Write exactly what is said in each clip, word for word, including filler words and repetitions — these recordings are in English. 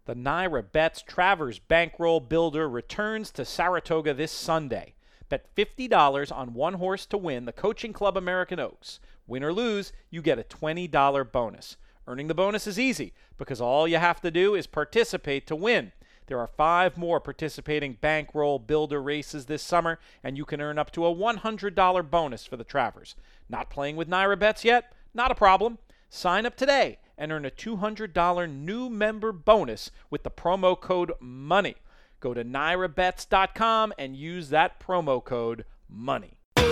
The Naira Bets Travers Bankroll Builder returns to Saratoga this Sunday. Bet fifty dollars on one horse to win the Coaching Club American Oaks. Win or lose, you get a twenty dollars bonus. Earning the bonus is easy because all you have to do is participate to win. There are five more participating Bankroll Builder races this summer, and you can earn up to a one hundred dollars bonus for the Travers. Not playing with Naira Bets yet? Not a problem. Sign up today and earn a two hundred dollars new member bonus with the promo code MONEY. Go to naira bets dot com and use that promo code MONEY. Here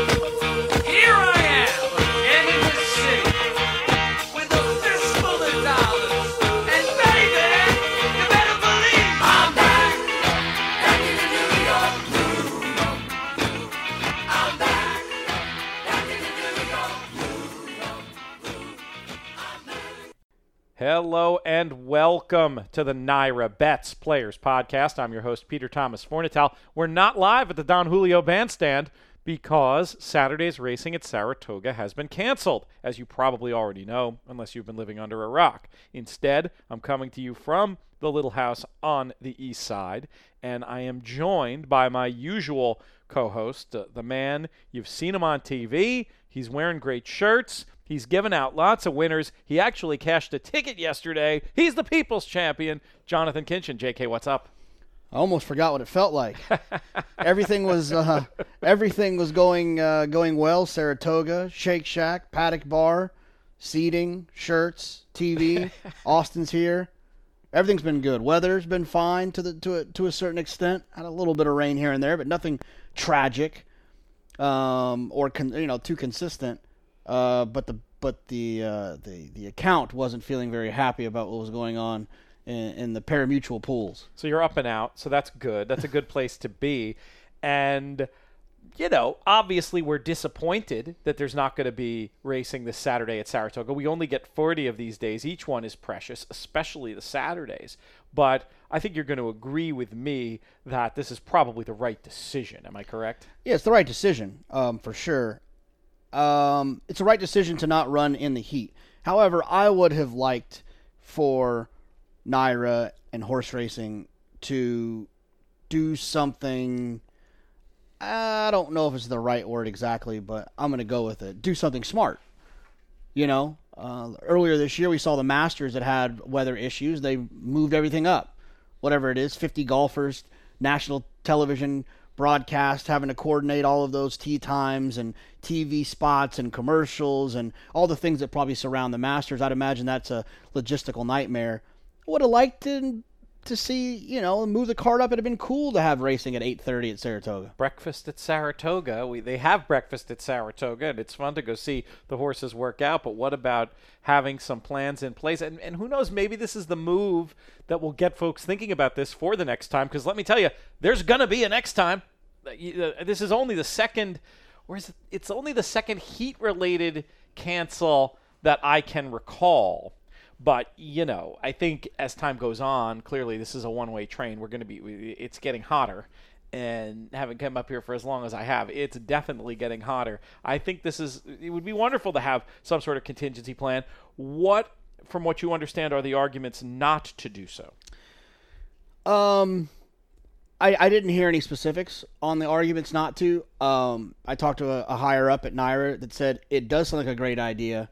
I am, again in the city, with a fistful of dollars, and baby, you better believe I'm back, back in the New York, New York, New York. I'm back, back in the New York, New York, New York. I'm back. Hello and welcome to the Naira Bets Players Podcast. I'm your host, Peter Thomas Fornital. We're not live at the Don Julio Bandstand because Saturday's racing at Saratoga has been canceled, as you probably already know, unless you've been living under a rock. Instead, I'm coming to you from the Little House on the East Side, and I am joined by my usual co-host, uh, the man, you've seen him on T V, he's wearing great shirts, he's given out lots of winners, he actually cashed a ticket yesterday, he's the People's Champion, Jonathan Kinchin. J K, what's up? I almost forgot what it felt like. everything was uh, everything was going uh, going well. Saratoga, Shake Shack, Paddock Bar, seating, shirts, T V. Austin's here. Everything's been good. Weather's been fine to the to a, to a certain extent. Had a little bit of rain here and there, but nothing tragic um, or con- you know too consistent. Uh, but the but the uh, the the account wasn't feeling very happy about what was going on in, in the pari-mutuel pools. So you're up and out, so that's good. That's a good place to be. And, you know, obviously we're disappointed that there's not going to be racing this Saturday at Saratoga. We only get forty of these days. Each one is precious, especially the Saturdays. But I think you're going to agree with me that this is probably the right decision. Am I correct? Yeah, it's the right decision, um, for sure. Um, it's the right decision to not run in the heat. However, I would have liked for Naira and horse racing to do something, I don't know if it's the right word exactly, but I'm going to go with it. Do something smart. You know, uh, earlier this year we saw the Masters that had weather issues. They moved everything up. Whatever it is, fifty golfers, national television broadcast, having to coordinate all of those tee times and T V spots and commercials and all the things that probably surround the Masters. I'd imagine that's a logistical nightmare. Would have liked to, to see, you know, move the card up. It'd have been cool to have racing at eight thirty at Saratoga. Breakfast at Saratoga. We, they have breakfast at Saratoga, and it's fun to go see the horses work out. But what about having some plans in place? And, and who knows, maybe this is the move that will get folks thinking about this for the next time. Because let me tell you, there's going to be a next time. This is only the second, or is it, it's only the second heat-related cancel that I can recall. But, you know, I think as time goes on, clearly this is a one-way train. We're going to be, it's getting hotter. And having come up here for as long as I have, it's definitely getting hotter. I think this is, it would be wonderful to have some sort of contingency plan. What, from what you understand, are the arguments not to do so? Um, I, I didn't hear any specifics on the arguments not to. Um, I talked to a, a higher up at Naira that said it does sound like a great idea.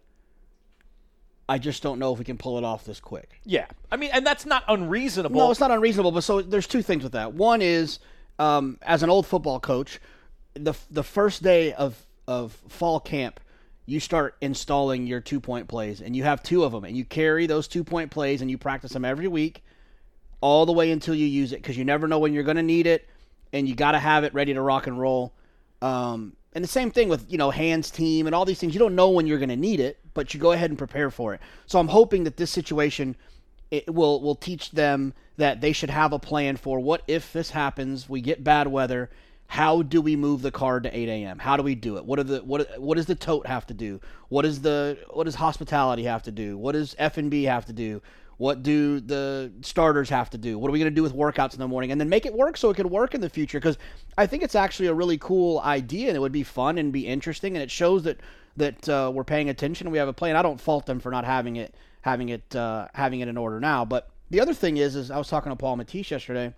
I just don't know if we can pull it off this quick. Yeah. I mean, and that's not unreasonable. No, it's not unreasonable, but so there's two things with that. One is, um, as an old football coach, the the first day of, of fall camp, you start installing your two-point plays, and you have two of them, and you carry those two-point plays, and you practice them every week all the way until you use it, because you never know when you're going to need it, and you got to have it ready to rock and roll. Um, and the same thing with, you know, hands team and all these things. You don't know when you're going to need it, but you go ahead and prepare for it. So I'm hoping that this situation it will will teach them that they should have a plan for what if this happens, we get bad weather, how do we move the card to eight a.m.? How do we do it? What are the what what does the tote have to do? What is the what does hospitality have to do? What does F and B have to do? What do the starters have to do? What are we going to do with workouts in the morning? And then make it work so it can work in the future, because I think it's actually a really cool idea, and it would be fun and be interesting, and it shows that that uh, we're paying attention and we have a plan. I don't fault them for not having it having it uh, having it in order now, but the other thing is, is I was talking to Paul Matisse yesterday.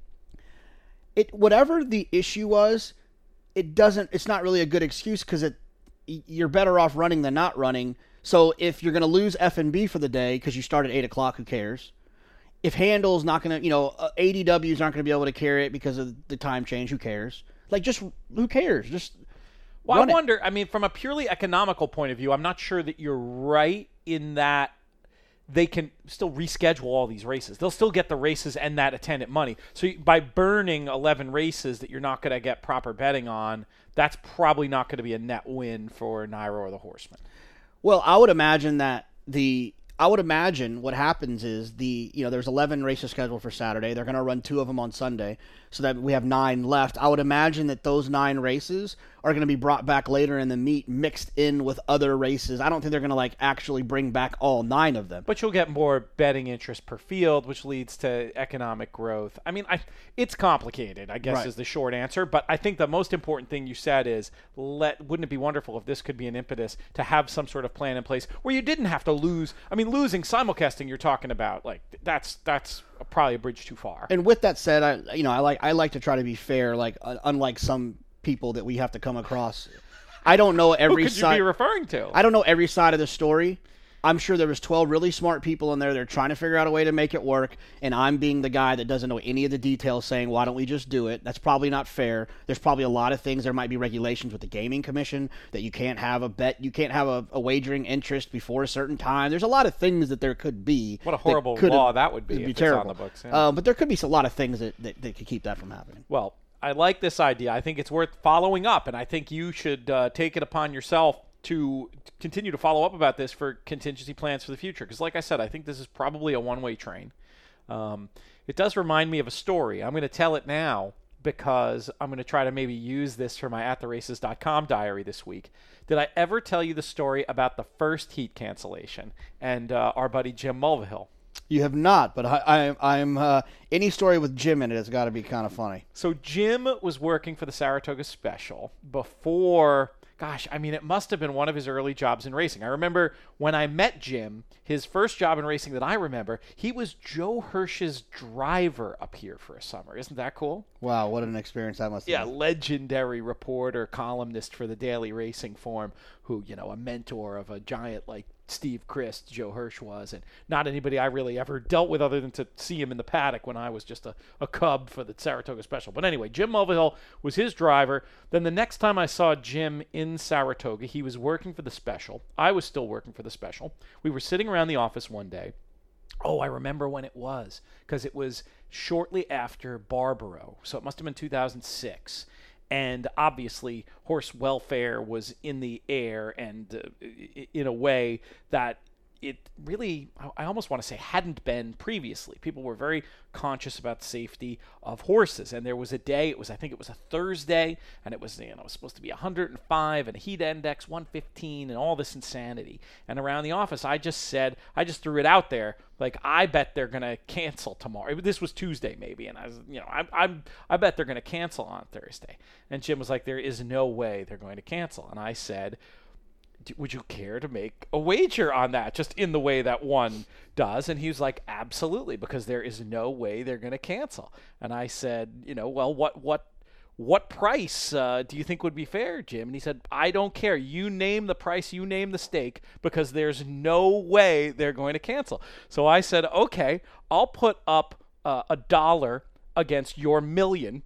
It whatever the issue was, it doesn't. It's not really a good excuse because it you're better off running than not running. So if you're going to lose F and B for the day because you start at eight o'clock, who cares? If Handle's not going to, you know, uh, A D Ws aren't going to be able to carry it because of the time change, who cares? Like, just who cares? Just well, I run it. wonder. I mean, from a purely economical point of view, I'm not sure that you're right in that they can still reschedule all these races. They'll still get the races and that attendant money. So you- by burning eleven races that you're not going to get proper betting on, that's probably not going to be a net win for Nairo or the Horsemen. Well, I would imagine that the I would imagine what happens is the you know there's eleven races scheduled for Saturday. They're going to run two of them on Sunday, so that we have nine left. I would imagine that those nine races are going to be brought back later in the meet, mixed in with other races. I don't think they're going to like actually bring back all nine of them. But you'll get more betting interest per field, which leads to economic growth. I mean, I, it's complicated, I guess, Right. is the short answer. But I think the most important thing you said is, let wouldn't it be wonderful if this could be an impetus to have some sort of plan in place where you didn't have to lose. I mean, losing simulcasting you're talking about, like that's that's probably a bridge too far. And with that said, I you know I like I like to try to be fair. Like uh, unlike some people that we have to come across, I don't know Who every could you side. be referring to? I don't know every side of the story. I'm sure there was twelve really smart people in there. They're trying to figure out a way to make it work, and I'm being the guy that doesn't know any of the details saying, why don't we just do it? That's probably not fair. There's probably a lot of things. There might be regulations with the Gaming Commission that you can't have a bet, you can't have a, a wagering interest before a certain time. There's a lot of things that there could be. What a that horrible could- law that would be it'd if be it's terrible. on the books, yeah. Uh, but there could be a lot of things that, that, that could keep that from happening. Well, I like this idea. I think it's worth following up, and I think you should uh, take it upon yourself to continue to follow up about this for contingency plans for the future. Because like I said, I think this is probably a one-way train. Um, it does remind me of a story. I'm going to tell it now because I'm going to try to maybe use this for my at the races dot com diary this week. Did I ever tell you the story about the first heat cancellation and uh, our buddy Jim Mulvihill? You have not, but I, I, I'm uh, any story with Jim in it has got to be kind of funny. So Jim was working for the Saratoga Special before, gosh, I mean, it must have been one of his early jobs in racing. I remember when I met Jim, his first job in racing that I remember, he was Joe Hirsch's driver up here for a summer. Isn't that cool? Wow, what an experience that must have Yeah, been. legendary reporter, columnist for the Daily Racing Form, who, you know, a mentor of a giant like Steve Christ, Joe Hirsch was, and not anybody I really ever dealt with other than to see him in the paddock when I was just a, a cub for the Saratoga Special. But anyway, Jim Mulvihill was his driver. Then the next time I saw Jim in Saratoga, he was working for the Special. I was still working for the Special. We were sitting around the office one day. Oh, I remember when it was, because it was shortly after Barbaro, so it must have been two thousand six. And obviously, horse welfare was in the air, and uh, in a way that it really, I almost want to say, hadn't been previously. People were very conscious about the safety of horses, and there was a day, it was, I think it was a Thursday, and it was, you know, it was supposed to be one hundred five and a heat index one fifteen and all this insanity. And around the office, I just said, I just threw it out there, like, I bet they're going to cancel tomorrow. This was Tuesday, maybe, and I was, you know, I, I'm, I bet they're going to cancel on Thursday. And Jim was like, there is no way they're going to cancel. And I said, would you care to make a wager on that, just in the way that one does? And he was like, absolutely, because there is no way they're going to cancel. And I said, you know, well, what what what price uh, do you think would be fair, Jim? And he said, I don't care. You name the price, you name the stake, because there's no way they're going to cancel. So I said, okay, I'll put up uh, a dollar against your million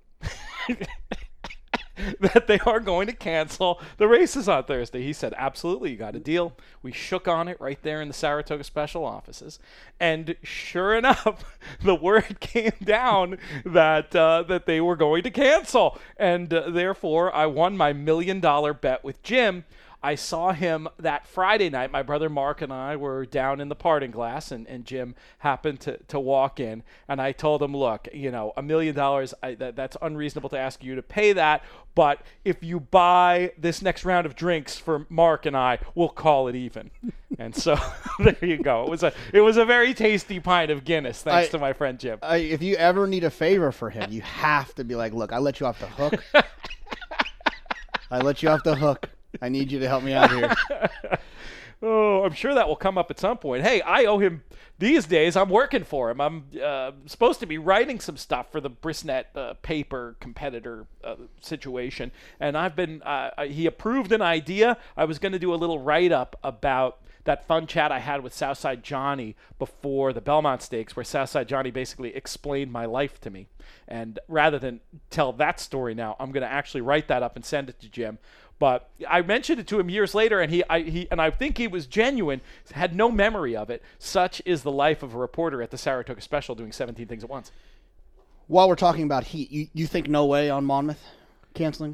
that they are going to cancel the races on Thursday. He said, absolutely, you got a deal. We shook on it right there in the Saratoga Special offices. And sure enough, the word came down that uh, that they were going to cancel. And uh, therefore, I won my million dollar bet with Jim. I saw him that Friday night. My brother Mark and I were down in the parting glass, and, and Jim happened to, to walk in. And I told him, look, you know, a million dollars, I, that, that's unreasonable to ask you to pay that. But if you buy this next round of drinks for Mark and I, we'll call it even. And so there you go. It was a it was a very tasty pint of Guinness, thanks I- to my friend Jim. I, if you ever need a favor for him, you have to be like, look, I let you off the hook. I let you off the hook. I need you to help me out here. Oh, I'm sure that will come up at some point. Hey, I owe him these days. I'm working for him. I'm uh, supposed to be writing some stuff for the Brisnet uh, paper competitor uh, situation, and I've been. Uh, he approved an idea. I was going to do a little write-up about that fun chat I had with Southside Johnny before the Belmont Stakes, where Southside Johnny basically explained my life to me. And rather than tell that story now, I'm going to actually write that up and send it to Jim. But I mentioned it to him years later, and he, I, he, and I think he was genuine, had no memory of it. Such is the life of a reporter at the Saratoga Special doing seventeen things at once. While we're talking about heat, you, you think no way on Monmouth canceling?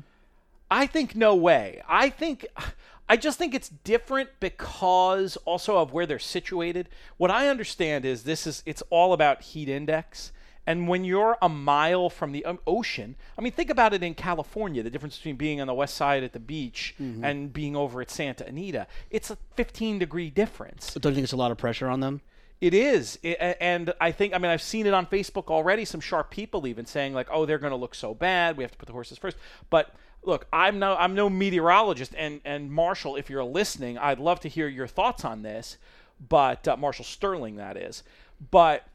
I think no way. I think, I just think it's different because also of where they're situated. What I understand is this is, it's all about heat index. And when you're a mile from the ocean, I mean, think about it in California, the difference between being on the west side at the beach mm-hmm. and being over at Santa Anita. It's a fifteen degree difference. But don't you think it's a lot of pressure on them? It is. It, and I think, I mean, I've seen it on Facebook already, some sharp people even saying like, oh, they're going to look so bad. We have to put the horses first. But look, I'm no, I'm no meteorologist. And, and Marshall, if you're listening, I'd love to hear your thoughts on this. But uh, Marshall Sterling, that is. But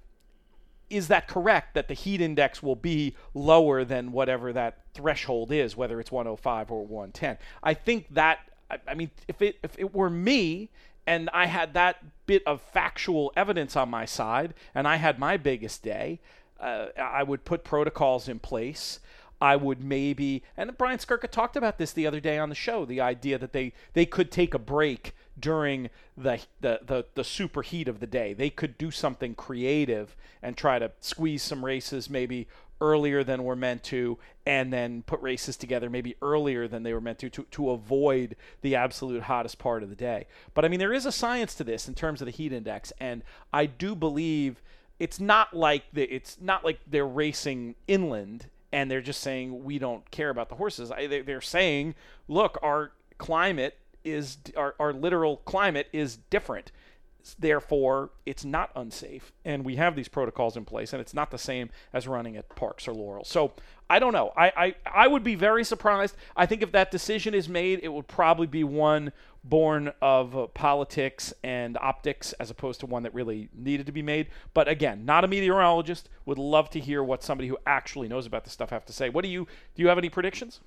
is that correct that the heat index will be lower than whatever that threshold is, whether it's one oh five or one ten? I think that, I, I mean, if it if it were me and I had that bit of factual evidence on my side and I had my biggest day, uh, I would put protocols in place. I would maybe, and Brian Skirka talked about this the other day on the show, the idea that they, they could take a break during the, the the the super heat of the day. They could do something creative and try to squeeze some races maybe earlier than we're meant to, and then put races together maybe earlier than they were meant to, to to avoid the absolute hottest part of the day. But I mean, there is a science to this in terms of the heat index, and I do believe it's not like the, it's not like they're racing inland and they're just saying we don't care about the horses. I, they, they're saying, look, our climate is our, our literal climate is different. Therefore, it's not unsafe, and we have these protocols in place, and it's not the same as running at Parks or Laurel. So I don't know. I, I, I would be very surprised. I think if that decision is made, it would probably be one born of uh, politics and optics as opposed to one that really needed to be made. But again, not a meteorologist. Would love to hear what somebody who actually knows about this stuff have to say. What do you do? You have any predictions?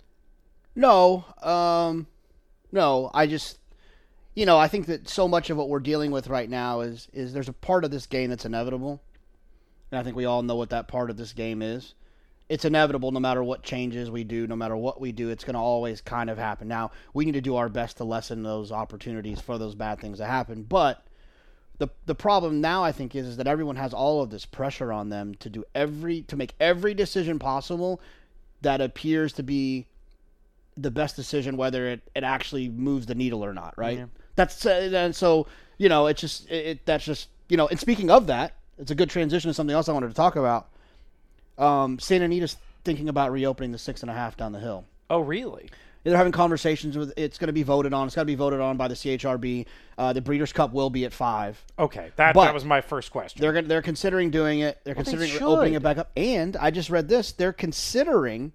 No. Um, no. I just. You know, I think that so much of what we're dealing with right now is is there's a part of this game that's inevitable. And I think we all know what that part of this game is. It's inevitable no matter what changes we do, no matter what we do, it's going to always kind of happen. Now, we need to do our best to lessen those opportunities for those bad things to happen. But the the problem now, I think, is, is that everyone has all of this pressure on them to do every to make every decision possible that appears to be the best decision, whether it, it actually moves the needle or not, right? Yeah. That's uh, and so you know it's just it, it that's just you know and speaking of that, it's a good transition to something else I wanted to talk about. Um, Santa Anita's thinking about reopening the six and a half down the hill. Oh, really? They're having conversations with. It's going to be voted on. It's got to be voted on by the C H R B. Uh, the Breeders' Cup will be at five. Okay, that that was my first question. They're they're considering doing it. They're well, considering they opening it back up. And I just read this. They're considering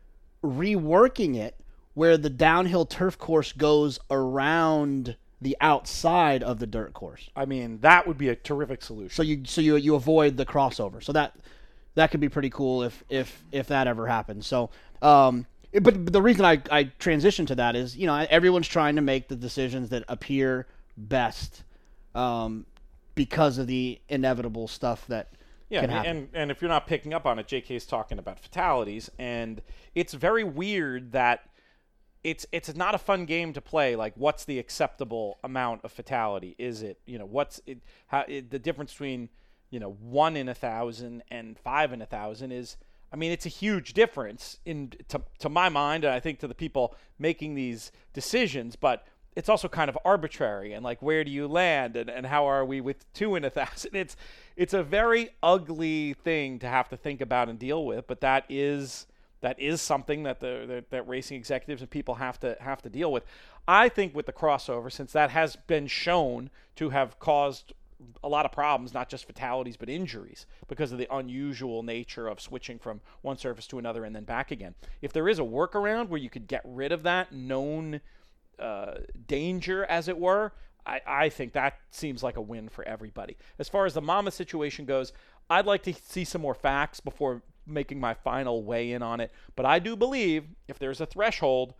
reworking it, where the downhill turf course goes around the outside of the dirt course. I mean, that would be a terrific solution. So you so you you avoid the crossover. So that that could be pretty cool if if if that ever happens. So, um, it, but, but the reason I I transitioned to that is, you know, everyone's trying to make the decisions that appear best, um, because of the inevitable stuff that. Yeah, and, and and if you're not picking up on it, J K's talking about fatalities, and it's very weird that it's it's not a fun game to play. Like, what's the acceptable amount of fatality? Is it, you know, what's it, how it, the difference between, you know, one in a thousand and five in a thousand is, I mean, it's a huge difference in to to my mind, and I think to the people making these decisions, but it's also kind of arbitrary, and like, where do you land, and, and how are we with two in a thousand? It's it's a very ugly thing to have to think about and deal with, but that is that is something that the that, that racing executives and people have to have to deal with. I think with the crossover, since that has been shown to have caused a lot of problems, not just fatalities but injuries, because of the unusual nature of switching from one surface to another and then back again. If there is a workaround where you could get rid of that known Uh, danger, as it were, I, I think that seems like a win for everybody. As far as the Monmouth situation goes, I'd like to see some more facts before making my final weigh in on it. But I do believe if there's a threshold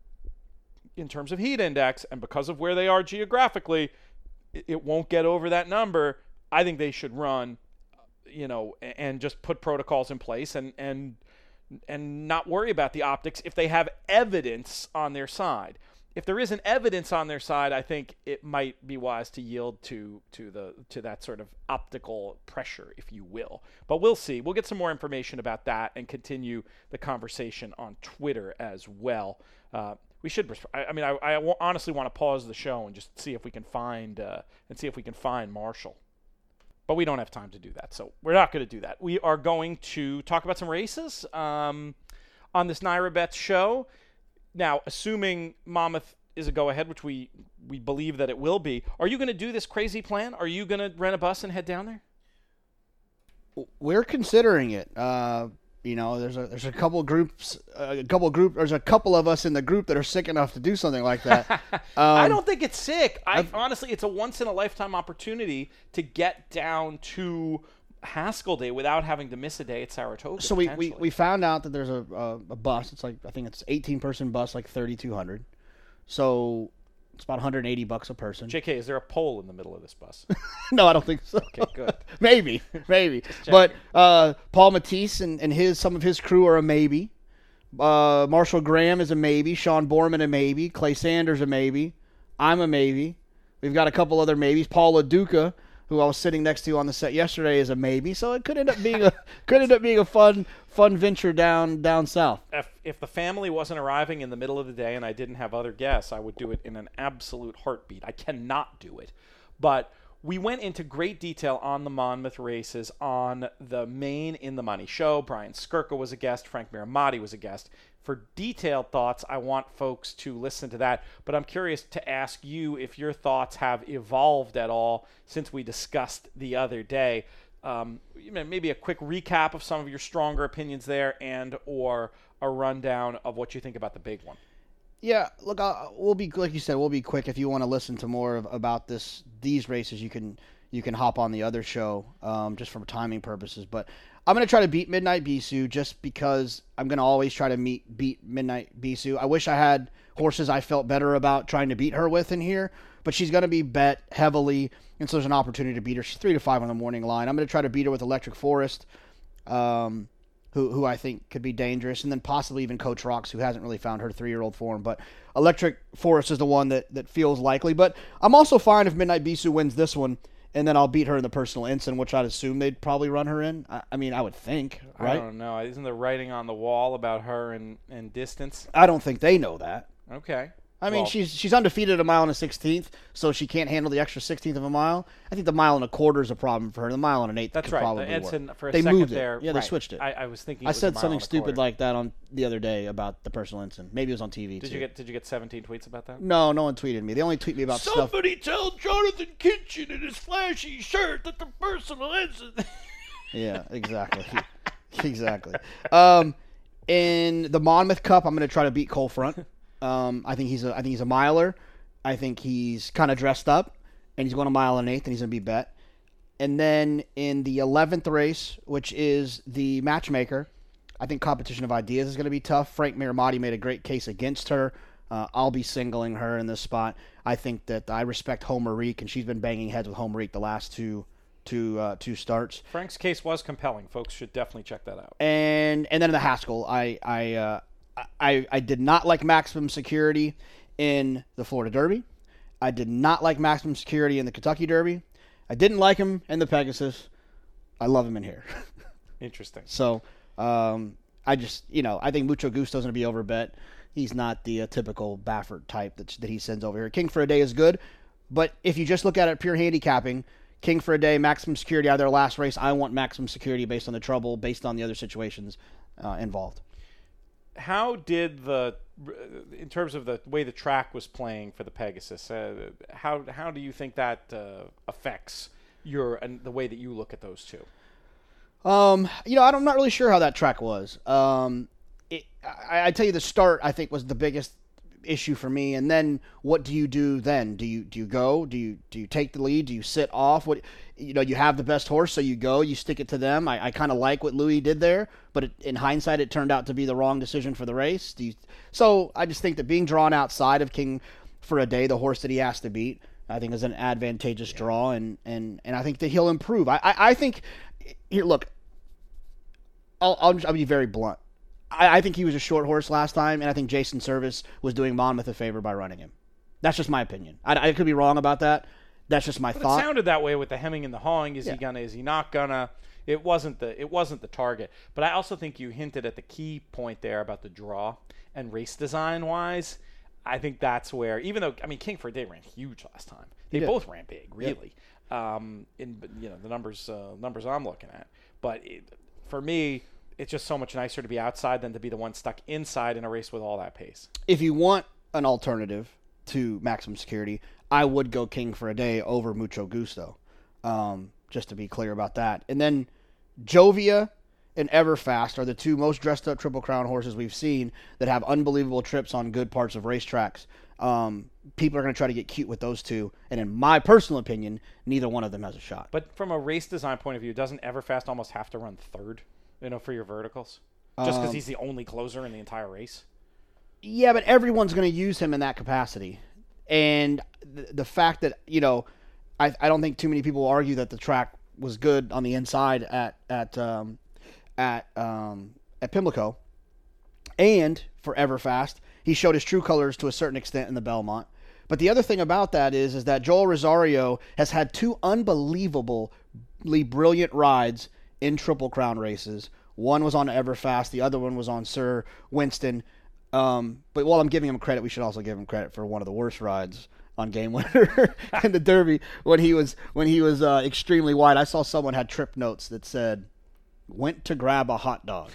in terms of heat index, and because of where they are geographically, it, it won't get over that number. I think they should run, you know, and just put protocols in place and and and not worry about the optics if they have evidence on their side. If there isn't evidence on their side, I think it might be wise to yield to to the to that sort of optical pressure, if you will. But we'll see. We'll get some more information about that and continue the conversation on Twitter as well. Uh, we should. I, I mean, I, I w- honestly want to pause the show and just see if we can find uh, and see if we can find Marshall. But we don't have time to do that, so we're not going to do that. We are going to talk about some races um, on this Naira Bets show. Now, assuming Monmouth is a go-ahead, which we, we believe that it will be, are you going to do this crazy plan? Are you going to rent a bus and head down there? We're considering it. Uh, you know, there's a there's a couple of groups, uh, a couple of group. There's a couple of us in the group that are sick enough to do something like that. Um, I don't think it's sick. I I've, honestly, it's a once-in-a-lifetime opportunity to get down to Haskell Day without having to miss a day at Saratoga. So we, we, we found out that there's a, a a bus. It's like I think it's eighteen person bus, like thirty-two hundred. So it's about one hundred eighty bucks a person. J K, is there a pole in the middle of this bus? No, I don't think so. Okay, good. maybe, maybe. But uh, Paul Matisse and, and his some of his crew are a maybe. Uh, Marshall Graham is a maybe. Sean Borman a maybe. Clay Sanders a maybe. I'm a maybe. We've got a couple other maybes. Paul LaDuca, who I was sitting next to on the set yesterday, is a maybe. So it could end up being a could end up being a fun fun venture down down south. If if the family wasn't arriving in the middle of the day and I didn't have other guests, I would do it in an absolute heartbeat. I cannot do it, but we went into great detail on the Monmouth races on the Main in the Money show. Brian Skirka was a guest. Frank Miramati was a guest. For detailed thoughts, I want folks to listen to that. But I'm curious to ask you if your thoughts have evolved at all since we discussed the other day. Um, you know, maybe a quick recap of some of your stronger opinions there, and or a rundown of what you think about the big one. Yeah, look, I'll, we'll be like you said, we'll be quick. If you want to listen to more of, about this, these races, you can you can hop on the other show, um, just for timing purposes. But I'm gonna try to beat Midnight Bisou just because I'm gonna always try to meet beat Midnight Bisou. I wish I had horses I felt better about trying to beat her with in here, but she's gonna be bet heavily, and so there's an opportunity to beat her. She's three to five on the morning line. I'm gonna try to beat her with Electric Forest. Um, Who, who I think could be dangerous, and then possibly even Coach Rocks, who hasn't really found her three-year-old form. But Electric Forest is the one that, that feels likely. But I'm also fine if Midnight Bisou wins this one, and then I'll beat her in the personal instant, which I'd assume they'd probably run her in. I, I mean, I would think, right? I don't know. Isn't there writing on the wall about her and, and distance? I don't think they know that. Okay. I mean, Well, she's she's undefeated at a mile and a sixteenth, so she can't handle the extra sixteenth of a mile. I think the mile and a quarter is a problem for her. The mile and an eighth That's could right. probably The Edson, work. for a they second moved there. it. Yeah, they right. switched it. I, I was thinking. I it was a said mile something and a stupid quarter. like that on the other day about the personal instant. Maybe it was on T V Did too. you get Did you get seventeen tweets about that? No, no one tweeted me. They only tweet me about stuff. Somebody tell Jonathan Kitchen in his flashy shirt that the personal instant. Yeah, exactly. exactly. Um, in the Monmouth Cup, I'm going to try to beat Cole Front. Um, I think he's a I think he's a miler. I think he's kind of dressed up, and he's going a mile and an eighth, and he's going to be bet. And then in the eleventh race, which is the matchmaker, I think Competition of Ideas is going to be tough. Frank Miramati made a great case against her. Uh, I'll be singling her in this spot. I think that I respect Homer Reek, and she's been banging heads with Homer Reek the last two two uh, two starts. Frank's case was compelling. Folks should definitely check that out. And and then in the Haskell, I I uh, I I did not like Maximum Security in the Florida Derby. I did not like Maximum Security in the Kentucky Derby. I didn't like him in the Pegasus. I love him in here. Interesting. So um, I just, you know, I think Mucho Gusto's going to be overbet. He's not the uh, typical Baffert type that, that he sends over here. King for a Day is good, but if you just look at it pure handicapping, King for a Day, Maximum Security out of their last race, I want Maximum Security based on the trouble, based on the other situations uh, involved. How did the, in terms of the way the track was playing for the Pegasus, uh, how how do you think that uh, affects your and the way that you look at those two? Um, you know, I'm not really sure how that track was. Um, it, I, I tell you, the start I think was the biggest issue for me. And then what do you do then? Do you do you go? Do you do you take the lead? Do you sit off? What you know, you have the best horse, so you go, you stick it to them. I, I kind of like what Louis did there, but it, in hindsight, it turned out to be the wrong decision for the race. Do you, so I just think that being drawn outside of King for a Day, the horse that he has to beat, I think is an advantageous yeah. draw, and, and, and I think that he'll improve. I I, I think here, look, I'll, I'll I'll be very blunt. I, I think he was a short horse last time, and I think Jason Service was doing Monmouth a favor by running him. That's just my opinion. I, I could be wrong about that. That's just my but thought. It sounded that way with the hemming and the hawing. Is yeah. he gonna? Is he not gonna? It wasn't the. It wasn't the target. But I also think you hinted at the key point there about the draw and race design wise. I think that's where, even though I mean King for a Day ran huge last time. They both ran big, really. Yep. Um, in you know the numbers uh, numbers I'm looking at. But it, for me, it's just so much nicer to be outside than to be the one stuck inside in a race with all that pace. If you want an alternative to Maximum Security, I would go King for a Day over Mucho Gusto, um, just to be clear about that. And then Jovia and Everfast are the two most dressed-up Triple Crown horses we've seen that have unbelievable trips on good parts of racetracks. Um, people are going to try to get cute with those two, and in my personal opinion, neither one of them has a shot. But from a race design point of view, doesn't Everfast almost have to run third, you know, for your verticals? Just because um, he's the only closer in the entire race? Yeah, but everyone's going to use him in that capacity. And the, the fact that, you know, I, I don't think too many people will argue that the track was good on the inside at at um, at um, at Pimlico. And for Everfast, he showed his true colors to a certain extent in the Belmont. But the other thing about that is, is that Joel Rosario has had two unbelievably brilliant rides in Triple Crown races. One was on Everfast, the other one was on Sir Winston. Um, but while I'm giving him credit, we should also give him credit for one of the worst rides on Game Winner in the Derby when he was when he was uh, extremely wide. I saw someone had trip notes that said, "Went to grab a hot dog."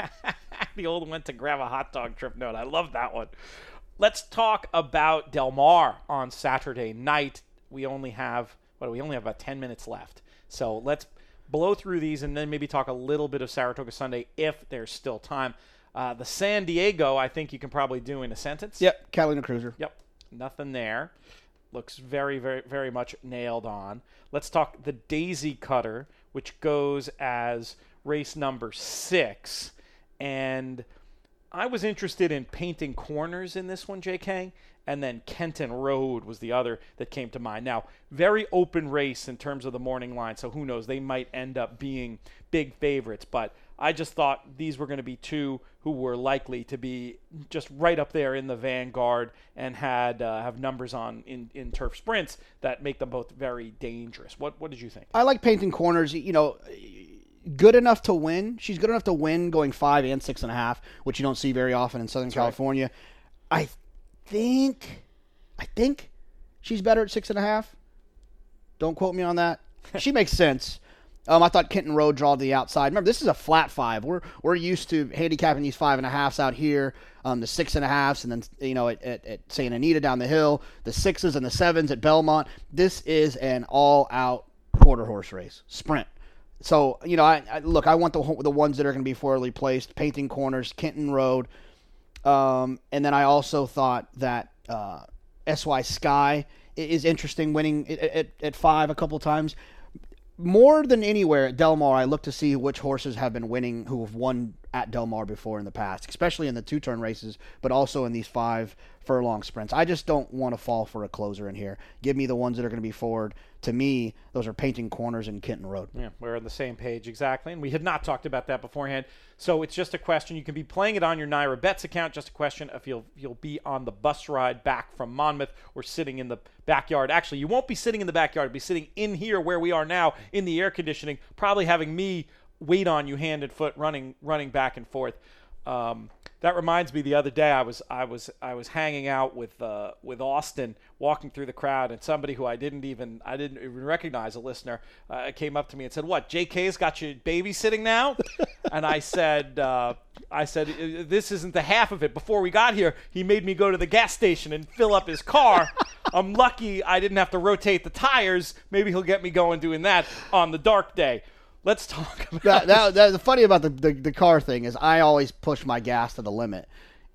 The old "went to grab a hot dog" trip note. I love that one. Let's talk about Del Mar on Saturday night. We only have what? We only have about ten minutes left. So let's blow through these and then maybe talk a little bit of Saratoga Sunday if there's still time. Uh, the San Diego, I think you can probably do in a sentence. Yep, Catalina Cruiser. Yep, nothing there. Looks very, very, very much nailed on. Let's talk the Daisy Cutter, which goes as race number six. And I was interested in Painting Corners in this one, J K, and then Kenton Road was the other that came to mind. Now, very open race in terms of the morning line, so who knows? They might end up being big favorites, but I just thought these were going to be two who were likely to be just right up there in the vanguard and had uh, have numbers on in, in turf sprints that make them both very dangerous. What what did you think? I like Painting Corners. You know, good enough to win. She's good enough to win going five and six and a half, which you don't see very often in Southern That's California. Right. I think, I think she's better at six and a half. Don't quote me on that. She makes sense. Um, I thought Kenton Road drawed the outside. Remember, this is a flat five. We're we're used to handicapping these five and a halves out here, um, the six and a halves, and then you know at, at, at Santa Anita down the hill, the sixes and the sevens at Belmont. This is an all-out quarter horse race sprint. So you know, I, I look. I want the the ones that are going to be forwardly placed. Painting Corners, Kenton Road, um, and then I also thought that uh, S Y Sky is interesting, winning at, at, at five a couple times. More than anywhere at Del Mar, I look to see which horses have been winning who have won at Del Mar before in the past, especially in the two-turn races, but also in these five furlong sprints. I just don't want to fall for a closer in here. Give me the ones that are going to be forward. To me, those are Painting Corners and Kenton Road. Yeah, we're on the same page exactly, and we had not talked about that beforehand. So it's just a question. You can be playing it on your Naira Bets account. Just a question if you'll you'll be on the bus ride back from Monmouth or sitting in the backyard. Actually, you won't be sitting in the backyard. You'll be sitting in here where we are now in the air conditioning, probably having me wait on you hand and foot, running running back and forth. Um, that reminds me, the other day I was I was I was hanging out with uh, with Austin, walking through the crowd, and somebody who I didn't even I didn't even recognize, a listener, uh, came up to me and said, "What? J K's got you babysitting now?" And I said, uh, "I said this isn't the half of it. Before we got here, he made me go to the gas station and fill up his car. I'm lucky I didn't have to rotate the tires. Maybe he'll get me going doing that on the dark day." Let's talk about that, that, that. The funny about the, the the car thing is I always push my gas to the limit,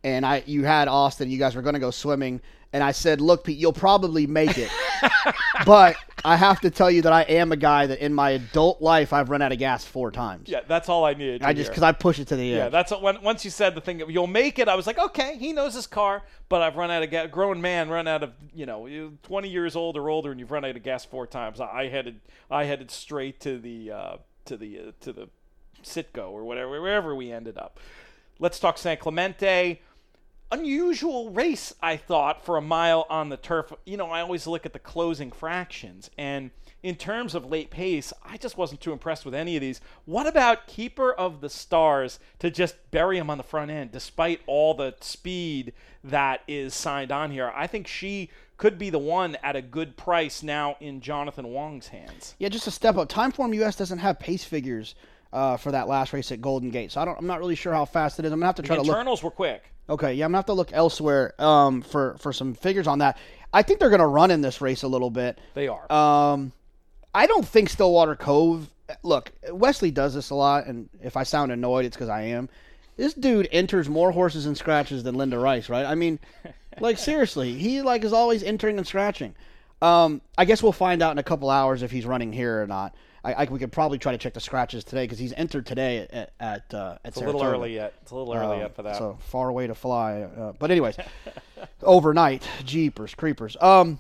and I you had Austin. You guys were going to go swimming, and I said, "Look, Pete, you'll probably make it." But I have to tell you that I am a guy that in my adult life I've run out of gas four times. Yeah, that's all I needed. To I just hear. because I push it to the edge. Yeah, that's what, when, once you said the thing, you'll make it. I was like, okay, he knows his car, but I've run out of gas. Grown man, run out of you know, you're twenty years old or older, and you've run out of gas four times. I, I headed, I headed straight to the uh, to the uh, to the Citgo or whatever, wherever we ended up. Let's talk San Clemente. Unusual race, I thought, for a mile on the turf. You know, I always look at the closing fractions, and in terms of late pace, I just wasn't too impressed with any of these. What about Keeper of the Stars to just bury him on the front end, despite all the speed that is signed on here? I think she could be the one at a good price now in Jonathan Wong's hands. Yeah, just a step up. Timeform U S doesn't have pace figures uh, for that last race at Golden Gate, so I don't, I'm not really sure how fast it is. I'm gonna have to try the to look. internals were quick. Okay, yeah, I'm gonna have to look elsewhere um, for for some figures on that. I think they're gonna run in this race a little bit. They are. Um, I don't think Stillwater Cove. Look, Wesley does this a lot, and if I sound annoyed, it's because I am. This dude enters more horses and scratches than Linda Rice, right? I mean, like seriously, he like is always entering and scratching. Um, I guess we'll find out in a couple hours if he's running here or not. I, I we could probably try to check the scratches today because he's entered today at at uh, at It's a little Saratoga. early yet. It's a little early Uh, yet for that. So far away to fly. Uh, but anyways, overnight, jeepers, creepers. Um,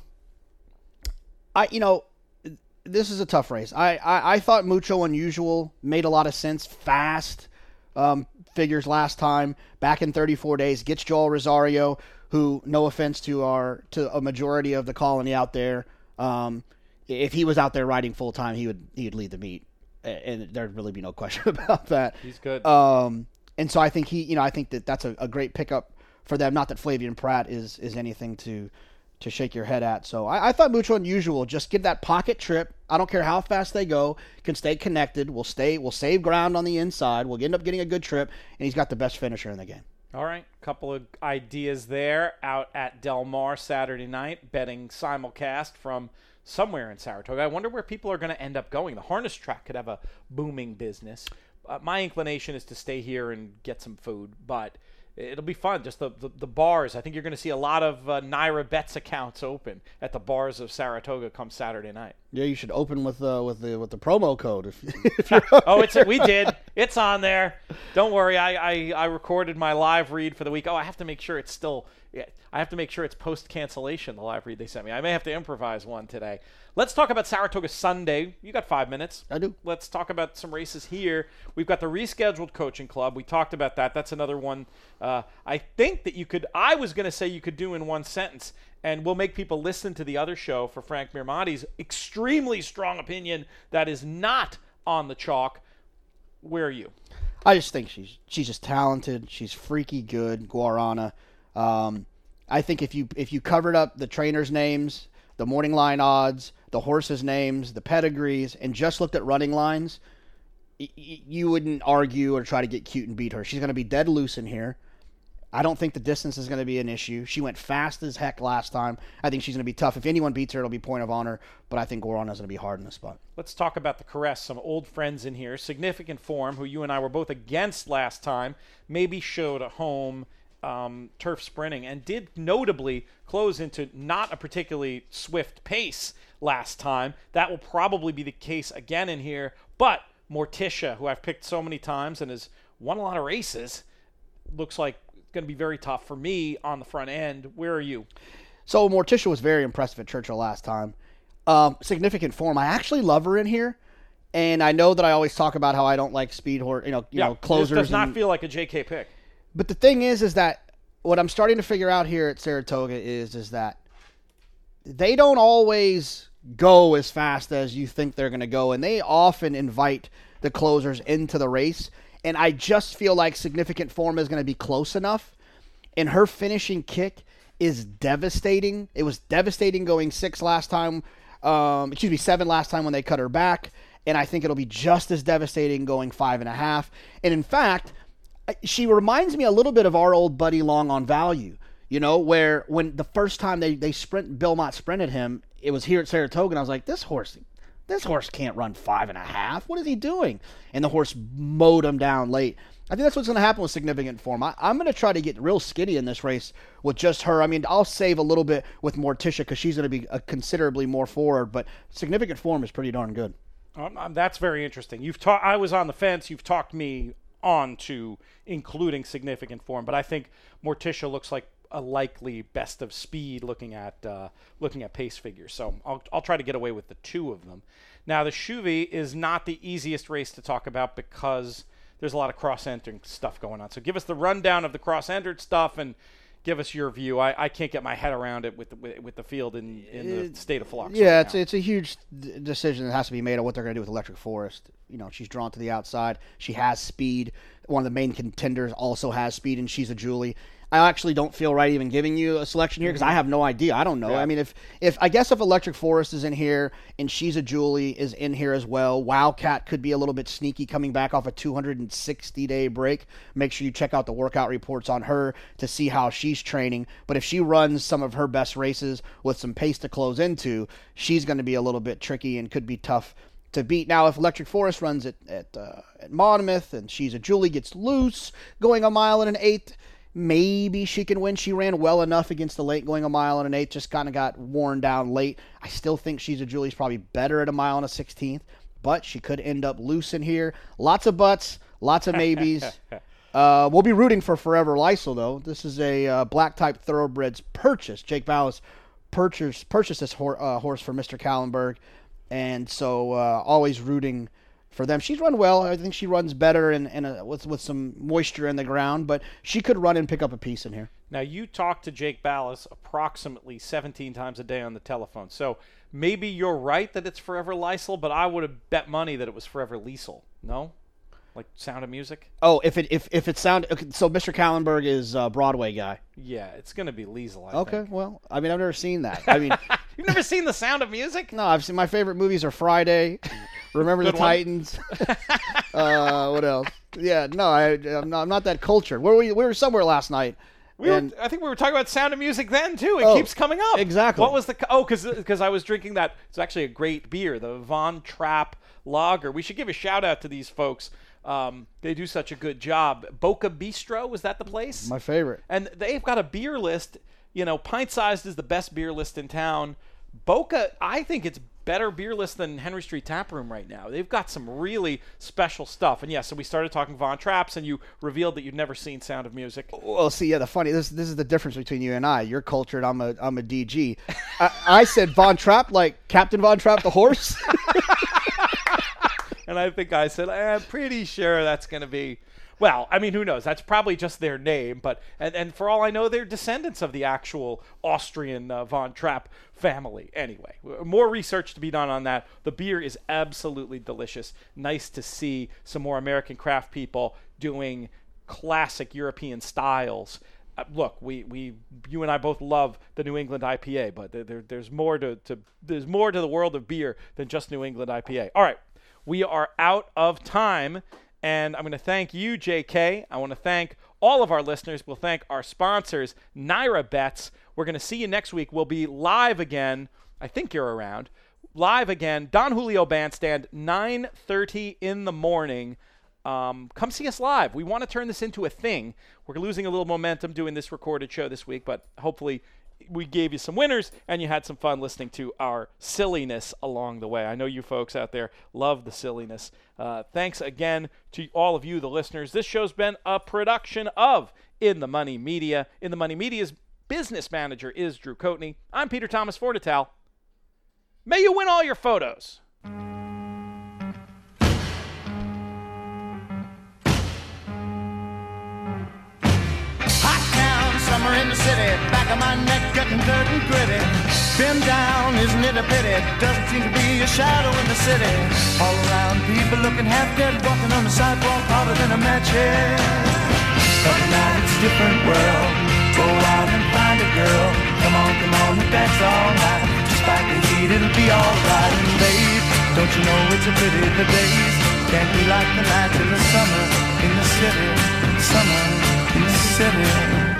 I you know, this is a tough race. I, I, I thought Mucho Unusual made a lot of sense. Fast um, figures last time, back in thirty-four days. Gets Joel Rosario, who, no offense to our to a majority of the colony out there, um, if he was out there riding full time, he would he would lead the meet, and there'd really be no question about that. He's good. Um, and so I think he, you know, I think that that's a, a great pickup for them. Not that Flavian Pratt is is anything to to shake your head at. So I, I thought Mucho Unusual, just give that pocket trip. I don't care how fast they go, can stay connected. We'll stay, we'll save ground on the inside. We'll end up getting a good trip, and he's got the best finisher in the game. All right, couple of ideas there out at Del Mar Saturday night, betting simulcast from somewhere in Saratoga. I wonder where people are going to end up going. The harness track could have a booming business. Uh, my inclination is to stay here and get some food, but it'll be fun. Just the, the, the bars. I think you're going to see a lot of uh, Naira Bets accounts open at the bars of Saratoga come Saturday night. Yeah, you should open with uh, with the with the promo code if, if you're up Oh, it's there. we did. It's on there. Don't worry. I, I, I recorded my live read for the week. Oh, I have to make sure it's still. Yeah, I have to make sure it's post cancellation. The live read they sent me. I may have to improvise one today. Let's talk about Saratoga Sunday. You got five minutes. I do. Let's talk about some races here. We've got the rescheduled coaching club. We talked about that. That's another one. Uh, I think that you could. I was going to say you could do in one sentence. And we'll make people listen to the other show for Frank Mirmati's extremely strong opinion that is not on the chalk. Where are you? I just think she's she's just talented. She's freaky good, Guarana. Um, I think if you if you covered up the trainers' names, the morning line odds, the horses' names, the pedigrees, and just looked at running lines, y- y- you wouldn't argue or try to get cute and beat her. She's going to be dead loose in here. I don't think the distance is going to be an issue. She went fast as heck last time. I think she's going to be tough. If anyone beats her, it'll be point of honor. But I think Guarana's going to be hard in the spot. Let's talk about the Caress. Some old friends in here. Significant Form, who you and I were both against last time, maybe showed at home um, turf sprinting and did notably close into not a particularly swift pace last time. That will probably be the case again in here. But Morticia, who I've picked so many times and has won a lot of races, looks like going to be very tough for me on the front end. Where are you? So Morticia was very impressive at Churchill last time. Um, significant Form. I actually love her in here, and I know that I always talk about how I don't like speed horse, you know, you know, closers. This does not and, feel like a J K pick. But the thing is, is that what I'm starting to figure out here at Saratoga is, is that they don't always go as fast as you think they're going to go, and they often invite the closers into the race. And I just feel like Significant Form is going to be close enough. And her finishing kick is devastating. It was devastating going six last time. Um, excuse me, seven last time when they cut her back. And I think it'll be just as devastating going five and a half. And in fact, she reminds me a little bit of our old buddy Long on Value. You know, where when the first time they, they sprint, Bill Mott sprinted him, it was here at Saratoga. And I was like, this horse, this horse can't run five and a half. What is he doing? And the horse mowed him down late. I think that's what's going to happen with Significant Form. I, I'm going to try to get real skinny in this race with just her. I mean, I'll save a little bit with Morticia because she's going to be uh, considerably more forward, but Significant Form is pretty darn good. Um, um, that's very interesting. You've ta- I was on the fence. You've talked me on to including Significant Form, but I think Morticia looks like a likely best of speed looking at uh, looking at pace figures. So I'll I'll try to get away with the two of them. Now the Chuvy is not the easiest race to talk about because there's a lot of cross-entering stuff going on. So give us the rundown of the cross-entered stuff and give us your view. I, I can't get my head around it with the, with, with the field in, in the state of flux. Yeah, right it's now. it's a huge d- decision that has to be made on what they're going to do with Electric Forest. You know, she's drawn to the outside. She has speed. One of the main contenders also has speed, and she's a Julie. I actually don't feel right even giving you a selection here because I have no idea. I don't know. Yeah. I mean, if, if I guess if Electric Forest is in here and She's a Julie is in here as well, Wildcat could be a little bit sneaky coming back off a two hundred sixty day break. Make sure you check out the workout reports on her to see how she's training. But if she runs some of her best races with some pace to close into, she's going to be a little bit tricky and could be tough to beat. Now, if Electric Forest runs at at, uh, at Monmouth and She's a Julie gets loose going a mile and an eighth, maybe she can win. She ran well enough against the late going a mile and an eighth, just kind of got worn down late. I still think She's a Julie's probably better at a mile and a sixteenth, but she could end up loose in here. Lots of buts, lots of maybes. uh, we'll be rooting for Forever Lysel, though. This is a uh, black-type thoroughbreds purchase. Jake Ballas purchased, purchased this hor- uh, horse for Mister Kallenberg, and so uh, always rooting for them. She's run well. I think she runs better in, in a, with with some moisture in the ground, but she could run and pick up a piece in here. Now, you talk to Jake Ballas approximately seventeen times a day on the telephone, so maybe you're right that it's Forever Lysel, but I would have bet money that it was Forever Liesel. No? Like Sound of Music? Oh, if it if if it sound okay, so Mister Kallenberg is a Broadway guy. Yeah, it's going to be Liesel, I Okay, think. well, I mean, I've never seen that. I mean, You've never seen The Sound of Music? no, I've seen my favorite movies are Friday, Remember the Good one. Titans. uh, what else? Yeah, no, I, I'm not, I'm not that cultured. Where were we? We were somewhere last night. We and were, I think we were talking about Sound of Music then, too. It Oh, keeps coming up. exactly. What was the... co- Oh, because I was drinking that. It's actually a great beer, the Von Trapp Lager. We should give a shout-out to these folks. Um, they do such a good job. Boca Bistro, was that the place? my favorite. And they've got a beer list. You know, pint-sized is the best beer list in town. Boca, I think it's better beer list than Henry Street Tap Room right now. They've got some really special stuff. And yeah, so we started talking Von Trapps, and you revealed that you'd never seen Sound of Music. Well, see, yeah, the funny this this is the difference between you and I. You're cultured. I'm a I'm a D G. I, I said Von Trapp like Captain Von Trapp the horse. And I think I said, I'm pretty sure that's going to be, well, I mean, who knows? That's probably just their name, but, and, and for all I know, they're descendants of the actual Austrian uh, Von Trapp family. Anyway, more research to be done on that. The beer is absolutely delicious. Nice to see some more American craft people doing classic European styles. Uh, look, we, we, you and I both love the New England I P A, but there, there, there's more to, to, there's more to the world of beer than just New England I P A. All right. We are out of time, and I'm going to thank you, J K. I want to thank all of our listeners. We'll thank our sponsors, Naira Bets. We're going to see you next week. We'll be live again. I think you're around. Live again, Don Julio Bandstand, nine thirty in the morning. Um, come see us live. We want to turn this into a thing. We're losing a little momentum doing this recorded show this week, but hopefully we gave you some winners and you had some fun listening to our silliness along the way. I know you folks out there love the silliness. Uh, thanks again to all of you, the listeners. This show's been a production of In the Money Media. In the Money Media's business manager is Drew Coatney. I'm Peter Thomas Fortital. May you win all your photos. Hot town, summer in the city, back of my neck getting dirt and gritty. Been down, isn't it a pity? Doesn't seem to be a shadow in the city. All around, people looking half dead, walking on the sidewalk harder than a match head. But now it's a different world. Go out and find a girl. Come on, come on, and dance all night. Despite the heat, it'll be alright. And babe, don't you know it's a pity the days can't be like the nights in the summer in the city. Summer in the city.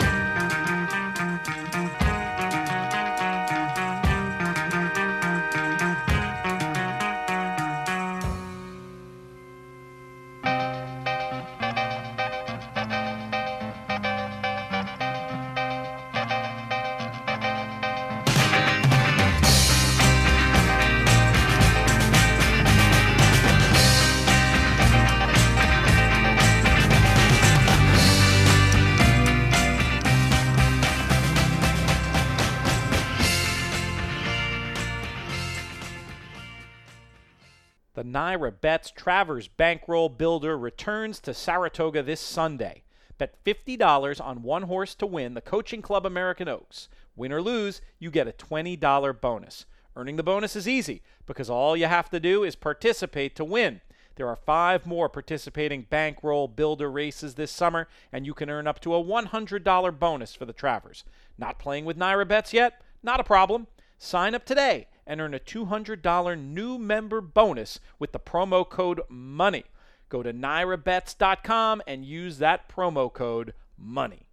The Naira Bets Travers Bankroll Builder returns to Saratoga this Sunday. Bet fifty dollars on one horse to win the Coaching Club American Oaks. Win or lose, you get a twenty dollars bonus. Earning the bonus is easy because all you have to do is participate to win. There are five more participating bankroll builder races this summer, and you can earn up to a one hundred dollars bonus for the Travers. Not playing with Naira Bets yet? Not a problem. Sign up today and earn a two hundred dollars new member bonus with the promo code MONEY. Go to naira bets dot com and use that promo code MONEY.